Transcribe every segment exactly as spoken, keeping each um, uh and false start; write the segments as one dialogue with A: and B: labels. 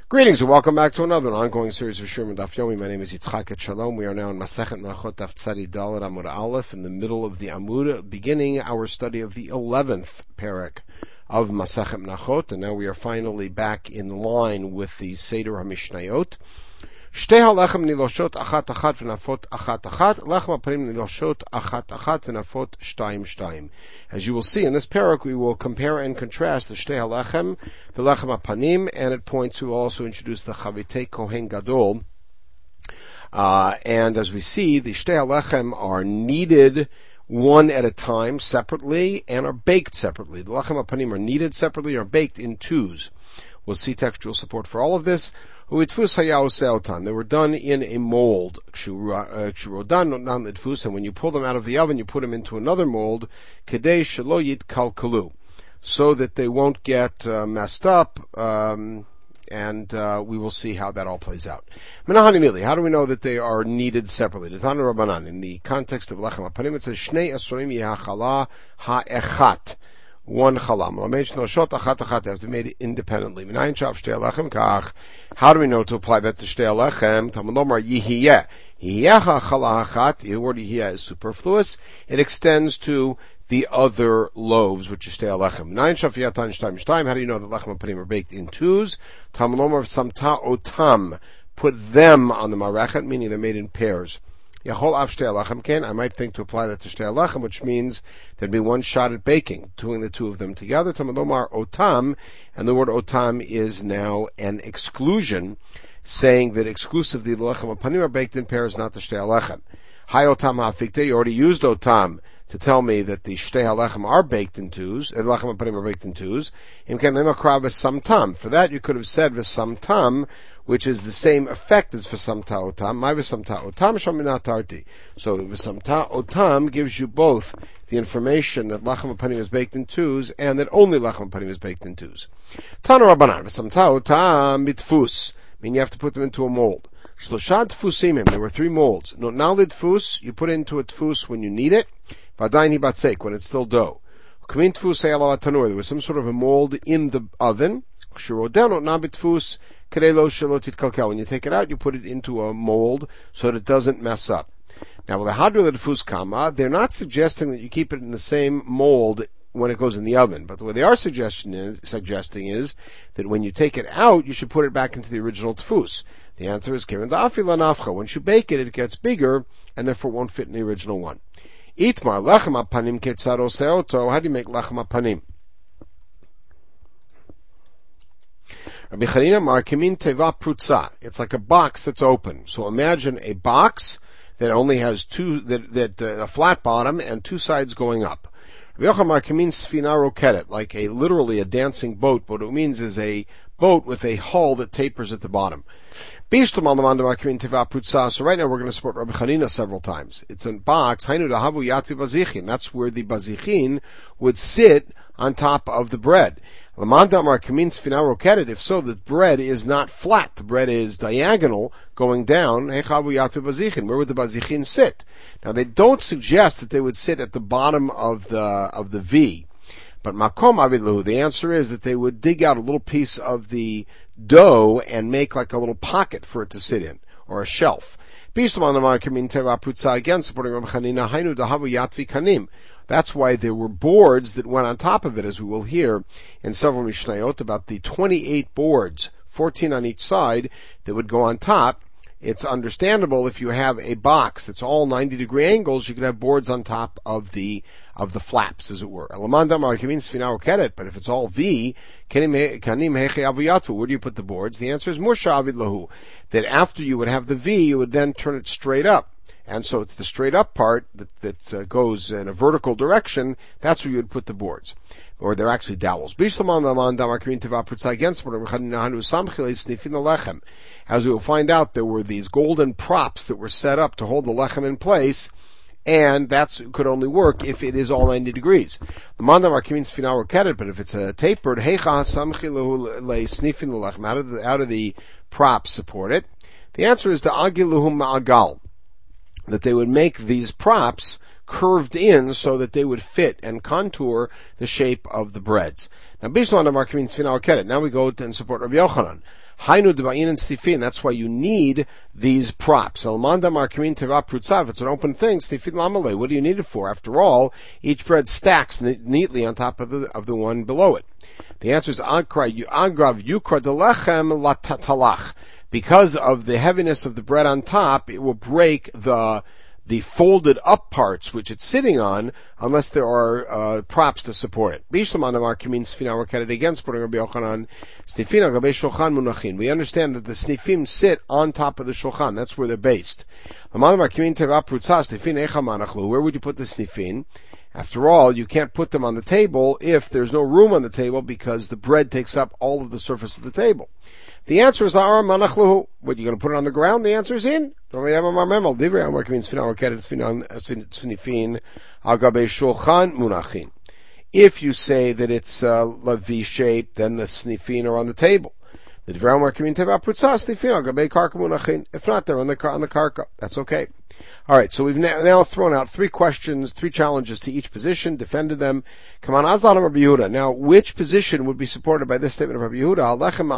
A: Greetings and welcome back to another ongoing series of Sherman Daf Yomi. My name is Yitzchak Shalom. We are now in Masechet Menachot Daf Tzadi Dalet Amud Aleph, in the middle of the Amud, beginning our study of the eleventh parak of Masechet Menachot, and now we are finally back in line with the Seder HaMishnayot. Shtei halechem niloshot achat achat v'nafot achat achat, lechem hapanim niloshot achat achat v'nafot shtayim shtayim. As you will see in this parak, we will compare and contrast the shtei halechem, the lechem hapanim, and at points we will also introduce the chavitei kohen gadol. Uh, and as we see, the shtei halechem are kneaded one at a time separately and are baked separately. The lechem hapanim are kneaded separately, are baked in twos. We'll see textual support for all of this. They were done in a mold. And when you pull them out of the oven, you put them into another mold, so that they won't get uh, messed up, um, and uh, we will see how that all plays out. How do we know that they are kneaded separately? In the context of lechem hapanim, it says, Shnei asurim yehachala ha'echat. One chalam. They have to be made independently. How do we know to apply that to shtei halechem? The word yihiyah is superfluous. It extends to the other loaves, which is shtei halechem. How do you know that lechem hapanim are baked in twos? Samta otam. Put them on the marechet, meaning they're made in pairs. I might think to apply that to shtei halechem, which means there'd be one shot at baking, doing the two of them together. Tamalomar otam, and the word otam is now an exclusion, saying that exclusively the lechem hapanim are baked in pairs, not the shtei halechem. Hi otam hafikte, you already used otam to tell me that the shtei halechem are baked in twos, and lechem hapanim are baked in twos. For that you could have said v'samtam, which is the same effect as v'samta otam. My v'samta otam shaminatarti. So v'samta otam gives you both the information that lechem hapanim is baked in twos and that only lechem hapanim is baked in twos. Tana Rabbanan v'samta otam mitfus. I mean, you have to put them into a mold. Shlosha tfusimim. There were three molds. No, now the tfus, you put it into a tfus when you need it. V'adayin hibatzek, when it's still dough. K'min tfus hayala tanur. There was some sort of a mold in the oven. Sh'rodeno na bitfus. When you take it out, you put it into a mold so that it doesn't mess up. Now, with the hadru l'tfus kama, they're not suggesting that you keep it in the same mold when it goes in the oven. But what they are suggesting is, suggesting is that when you take it out, you should put it back into the original tfus. The answer is given. Once you bake it, it gets bigger, and therefore won't fit in the original one. Itmar lechem hapanim ketzad oseoto. How do you make lechem hapanim? Rabbi Chanina markimin teva prutza. It's like a box that's open. So imagine a box that only has two, that, that uh, a flat bottom and two sides going up. Rabbi Yochanan markimin sfina roketet, like a, literally a dancing boat. What it means is a boat with a hull that tapers at the bottom. So right now we're going to support Rabbi Chanina several times. It's a box, that's where the bazichin would sit on top of the bread. If so, the bread is not flat, the bread is diagonal going down. Where would the bazichin sit? Now they don't suggest that they would sit at the bottom of the of the V, but makom avilu, the answer is that they would dig out a little piece of the dough and make like a little pocket for it to sit in, or a shelf. Again, supporting Rabbi Chanina, hainu dahavu yatvi kanim. That's why there were boards that went on top of it, as we will hear in several Mishnayot, about the twenty-eight boards, fourteen on each side, that would go on top. It's understandable if you have a box that's all ninety degree angles, you could have boards on top of the of the flaps, as it were. But if it's all V, where do you put the boards? The answer is Mursha lahu, that after you would have the V, you would then turn it straight up. And so it's the straight up part that, that uh, goes in a vertical direction. That's where you would put the boards. Or they're actually dowels. As we will find out, there were these golden props that were set up to hold the lechem in place, and that could only work if it is all ninety degrees. But if it's a tapered, how do the props support it? The answer is the agiluhum ma'agal, that they would make these props curved in so that they would fit and contour the shape of the breads. Now, now we go and support Rabbi Yochanan. Hainu debayin and stifin. That's why you need these props. Elmanda markimin teva prutzav. It's an open thing. Stifin lamale. What do you need it for? After all, each bread stacks ne- neatly on top of the of the one below it. The answer is agrav yukra delechem latalach. Because of the heaviness of the bread on top, it will break the the folded up parts which it's sitting on, unless there are uh, props to support it. Bishlam Amar Kimin Sfina were carried against putting Rabbi Yochanan Snifina Gabe Shulchan Munachin. We understand that the snifim sit on top of the shulchan. That's where they're based. Where would you put the snifin? After all, you can't put them on the table if there's no room on the table because the bread takes up all of the surface of the table. The answer is Ar Manachlu. What, you're going to put it on the ground? The answer is in. If you say that it's uh, la V shaped, then the snifin are on the table. If not, they're on the on the karka. That's okay. All right, so we've now thrown out three questions, three challenges to each position, defended them. Come on, Azlan Rabbi Yehuda. Now, which position would be supported by this statement of Rabbi Yehuda?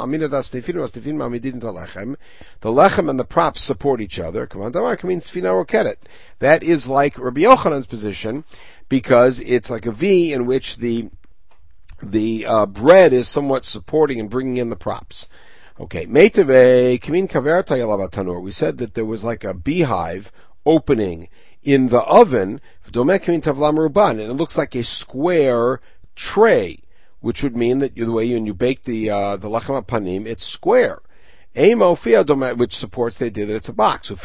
A: The lechem and the props support each other. Come on, that is like Rabbi Yochanan's position, because it's like a V in which the the uh, bread is somewhat supporting and bringing in the props. Okay, Meitave Kamin Kaverta Yalabatanur. We said that there was like a beehive opening in the oven, and it looks like a square tray, which would mean that the way you, when you bake the uh, the lechem panim, it's square. Which supports the idea that it's a box. No,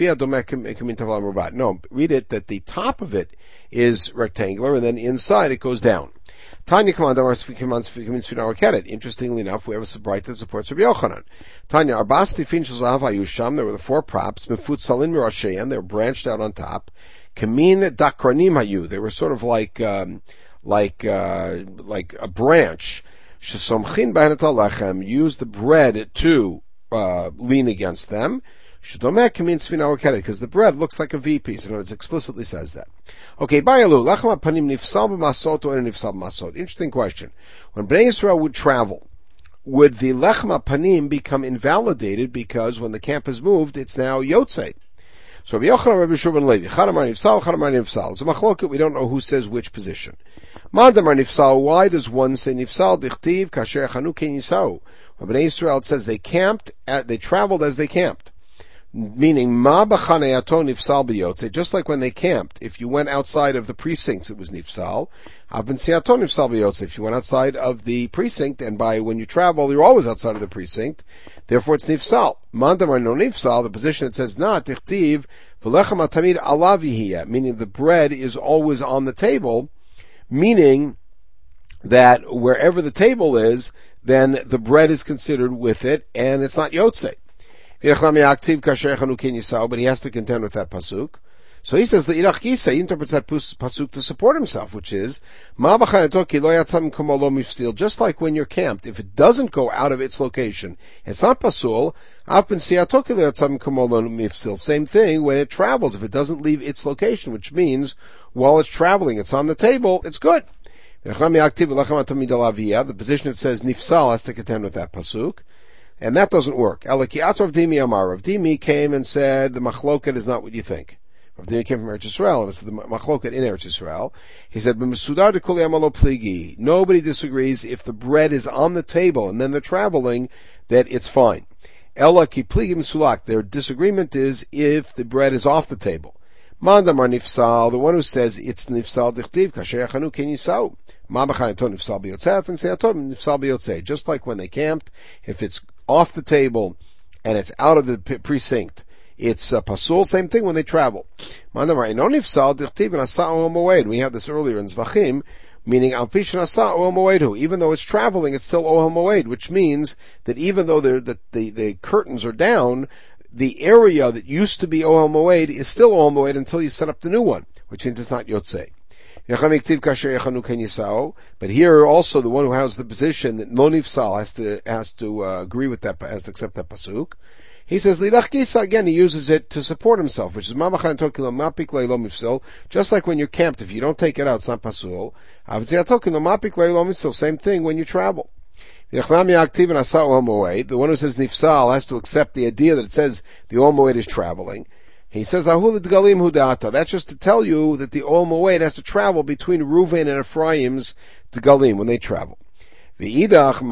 A: read it that the top of it is rectangular, and then inside it goes down. Tanya Interestingly enough, we have a sobright that supports Rabbi Yochanan. Tanya Arbas Tifin Shazav Ayusham. There were the four props. Mefut Salin Mirasheyan. They were branched out on top. Kamin Dakranim Hayu. They were sort of like um, like uh, like a branch. Shesomchin B'Hanat Lechem. Use the bread to uh, lean against them. Because the bread looks like a V piece, and it explicitly says that. Okay, Bayalu, lechem panim nifsal b'masot or nifsal b'masot. Interesting question. When Bnei Yisrael would travel, would the lechem panim become invalidated because when the camp is moved, it's now yotzei? So Rabbi Yochanan, Rabbi Shua ben Levi, chadamar nifsal, chadamar nifsal. So machloket, we don't know who says which position. Mandamar nifsal, why does one say nifsal dichtiv kasher chanu ken yisau? When Bnei Yisrael, it says they camped, at, they traveled as they camped. Meaning, ma b'chaneyato nifsal b'yotze, just like when they camped. If you went outside of the precincts, it was nifsal. Av'nsiyato nifsal b'yotze. If you went outside of the precinct, and by when you travel, you're always outside of the precinct, therefore it's nifsal. Mandamar no nifsal, the position it says not, tichtiv, v'lechem atamid alav yihiyah, meaning the bread is always on the table, meaning that wherever the table is, then the bread is considered with it, and it's not yotze. But he has to contend with that pasuk. So he says the Irach Gisa, he interprets that pasuk to support himself, which is just like when you're camped, if it doesn't go out of its location, it's not pasul. Same thing when it travels, if it doesn't leave its location, which means while it's traveling, it's on the table, it's good. The position that says nifsal has to contend with that pasuk. And that doesn't work. Elaki Rav Dimi Amar. Rav Dimi came and said, the machloket is not what you think. Rav Dimi came from Eretz Yisrael, and it's the machloket in Eretz Yisrael. He said, B'mesudar de kuli amalo pligi. Nobody disagrees if the bread is on the table and then they're traveling, that it's fine. Elaki pligi m'sulak. Their disagreement is if the bread is off the table. Mandamar nifsal, the one who says it's nifsal dichtiv, kasher yachanu ken yisau. Just like when they camped, if it's off the table and it's out of the precinct, it's uh, pasul. Same thing when they travel. We have this earlier in Zvachim, meaning even though it's traveling, it's still ohel moed, which means that even though the, the, the curtains are down, the area that used to be ohel moed is still ohel moed until you set up the new one, which means it's not yotzei. But here also the one who has the position that no nifsal has to has to uh, agree with that, has to accept that pasuk. He says lidach gisa, again he uses it to support himself, which is just like when you're camped, if you don't take it out, it's not pasul. Same thing when you travel. The one who says nifsal has to accept the idea that it says the Ol Moed is traveling. He says, Ahul Galim Hudata. That's just to tell you that the Ol Moed has to travel between Reuven and Ephraim's Galim when they travel. So the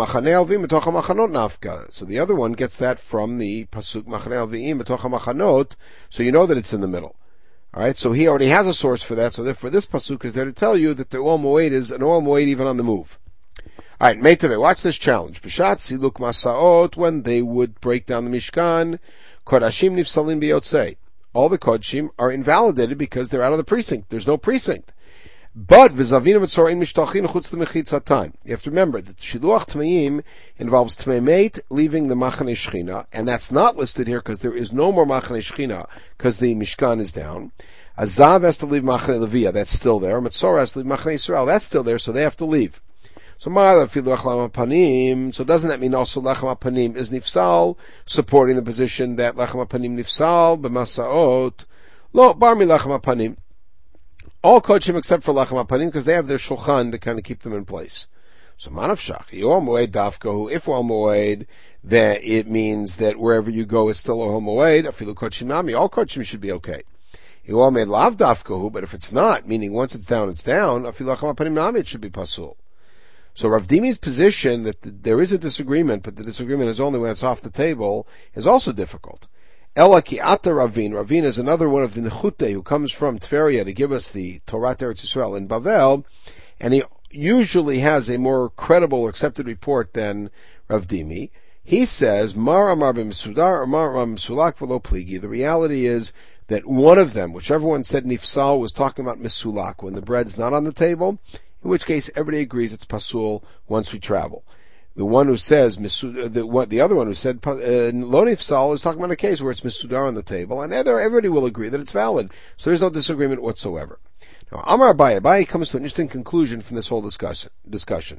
A: other one gets that from the Pasuk Machanei Alvi'im B'toch HaMachanot, so you know that it's in the middle. Alright, so he already has a source for that, so therefore this Pasuk is there to tell you that the Ol Moed is an Ol Moed even on the move. Alright, Meitave, watch this challenge. B'shat Siluk Masaot, when they would break down the Mishkan, Kodashim Nifsalim B'yotzei. All the Kodshim are invalidated because they're out of the precinct. There's no precinct. But v'zavina v'tzorain mishtachin chutz l'mechitzatan. You have to remember that shiluach tmeim involves tmeimet leaving the machane shechina, and that's not listed here because there is no more machane shechina because the mishkan is down. Azav has to leave machane levia, that's still there. Metzora has to leave machane Yisrael, that's still there, so they have to leave. So ma'ala filu lechem hapanim. So doesn't that mean also lechem hapanim is nifsal, supporting the position that lechem hapanim nifsal b'masaot lo bar mi lechem hapanim. All kodshim except for lechem hapanim because they have their shulchan to kind of keep them in place. So manav shach Ol Moed dafkahu. If Ol Moed, that it means that wherever you go is still Ol Moed. Afilu kodshim nami. All kodshim should be okay. Ol Moed lav dafkahu. But if it's not, meaning once it's down, it's down. Afilu lechem hapanim nami. It should be pasul. So Rav Dimi's position that there is a disagreement, but the disagreement is only when it's off the table, is also difficult. Ela ki ata Ravin. Ravin is another one of the Nechute who comes from Tveria to give us the Torah Eretz Yisrael in Bavel, and he usually has a more credible or accepted report than Rav Dimi. He says, Mar amar b'misudar or Mar amar b'misulak v'lo pligi. The reality is that one of them, whichever one said nifsal, was talking about misulak, when the bread's not on the table, in which case everybody agrees it's pasul once we travel. The one who says, the, what, the other one who said, uh, lo nifsal, is talking about a case where it's misudar on the table, and everybody will agree that it's valid. So there's no disagreement whatsoever. Now, Amar Abaye, Abaye comes to an interesting conclusion from this whole discussion. discussion.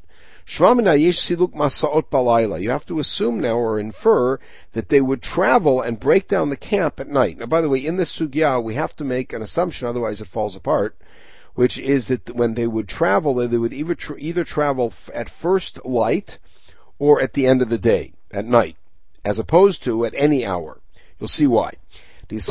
A: You have to assume now or infer that they would travel and break down the camp at night. Now, by the way, in this sugya, we have to make an assumption, otherwise it falls apart, which is that when they would travel, they would either, tra- either travel at first light or at the end of the day, at night, as opposed to at any hour. You'll see why. Because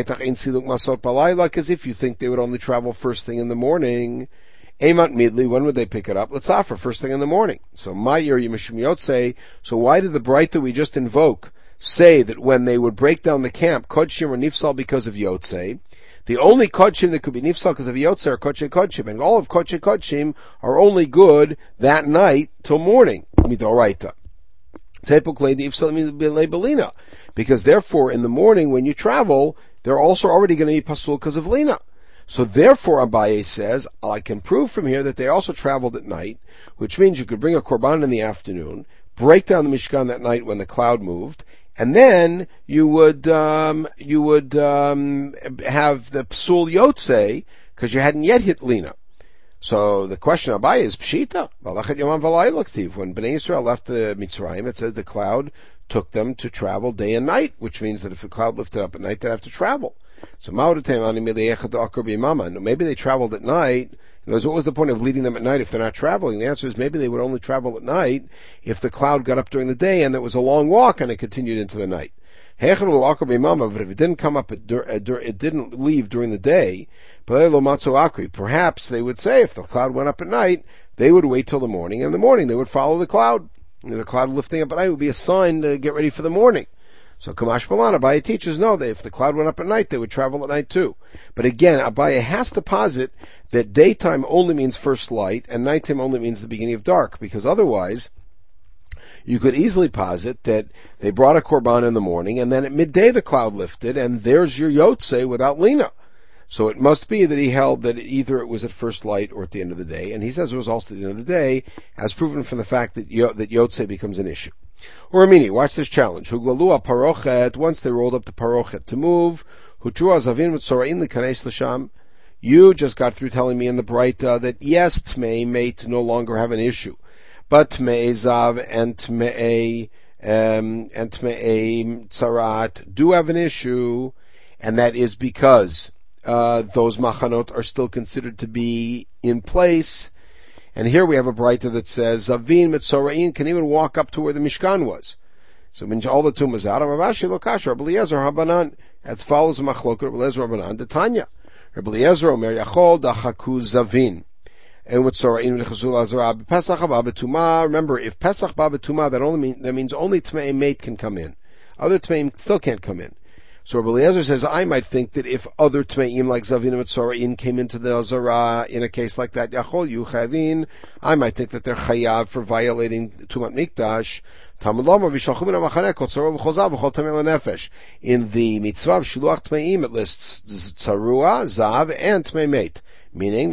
A: if you think they would only travel first thing in the morning, Emat Midli, when would they pick it up? Let's offer first thing in the morning. So Ma'ir Yimishum Yotzei, so why did the Braita we just invoke say that when they would break down the camp, Kodshim or Nifsal because of Yotzei? The only Kodshim that could be Nifsal because of Yotzei are Kodshe Kodshim, and all of Kodshe Kodshim are only good that night till morning. Midoraita. Because therefore in the morning when you travel, they're also already going to be pasul because of Lina. So therefore Abaye says, I can prove from here that they also traveled at night, which means you could bring a korban in the afternoon, break down the Mishkan that night when the cloud moved, and then you would, um, you would, um, have the psul yotzei, because you hadn't yet hit Lina. So the question of Abaye is Pshita. When Bnei Yisrael left the Mitzrayim, it says the cloud took them to travel day and night, which means that if the cloud lifted up at night, they'd have to travel. So maybe they traveled at night. What was the point of leading them at night if they're not traveling? The answer is maybe they would only travel at night if the cloud got up during the day and it was a long walk and it continued into the night. But if it didn't come up, it didn't leave during the day, perhaps they would say if the cloud went up at night, they would wait till the morning, and in the morning they would follow the cloud. The cloud lifting up at night would be a sign to get ready for the morning. So Kamash Malana, Abaye teachers know that if the cloud went up at night, they would travel at night too. But again, Abaye has to posit that daytime only means first light, and nighttime only means the beginning of dark, because otherwise, you could easily posit that they brought a korban in the morning, and then at midday the cloud lifted, and there's your yotzei without Lina. So it must be that he held that either it was at first light or at the end of the day, and he says it was also at the end of the day, as proven from the fact that yo- that yotzei becomes an issue. Or Amini, watch this challenge. Huglalu parochet, once they rolled up the parochet to move, hutru azavin mitzorain likanes l'sham. You just got through telling me in the Braita that yes, Tmei may to no longer have an issue. But Tmei Zav and Tmei, um, and Tmei Tzarat do have an issue, and that is because, uh, those machanot are still considered to be in place, And here we have a Braita that says, Zavin Mitzorain can even walk up to where the Mishkan was. So when all the tomb was out, Rav Ashi Lokash, Rabbi Eliezer Habanan, as follows the Machlok, Rabbi Eliezer Habanan, the Tanya. Rabbi Eliezer Omer Yachol Dachaku Zavin. And with Sorain Chazul Azara Pesach Haba B'Tumah. Remember, if Pesach Haba B'Tumah, that only mean, that means only Tmei Mate can come in. Other Tmeim still can't come in. So Rabbi Eliezer says, I might think that if other Tmeim like Zavin and Mitzorain came into the Azara in a case like that, Yachol Yuchavin, I might think that they're Chayav for violating Tumat Mikdash. In the mitzvah of Shiluach Tmeim, it lists Tzarua, Zav, and Tmei Mate. Meaning,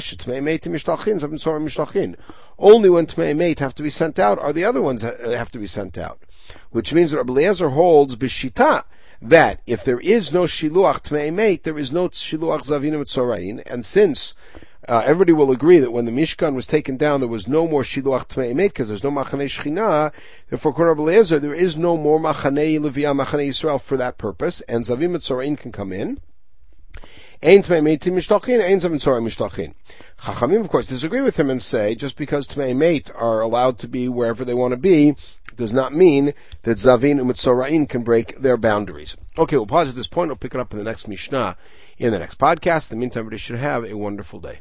A: only when Tmei Mate have to be sent out are the other ones have to be sent out. Which means that Rabbi Eliezer holds B'shita, that if there is no Shiluach Tmei Mate, there is no Shiluach Zavin and Mitzorain, and since Uh, everybody will agree that when the Mishkan was taken down, there was no more Shiluach Tmei Mate because there's no Machanei Shechina. Therefore, according to Rabbi Eliezer, there is no more Machanei Leviah, Machanei Yisrael for that purpose, and Zavim Mitzorain can come in. Ein Tmei Mate Mishtachin, Ein Zavim Mitzorain Mishtachin. Chachamim, of course, disagree with him and say just because Tmei Mate are allowed to be wherever they want to be does not mean that Zavin and Mitzorain can break their boundaries. Okay, we'll pause at this point. We'll pick it up in the next Mishnah in the next podcast. In the meantime, everybody should have a wonderful day.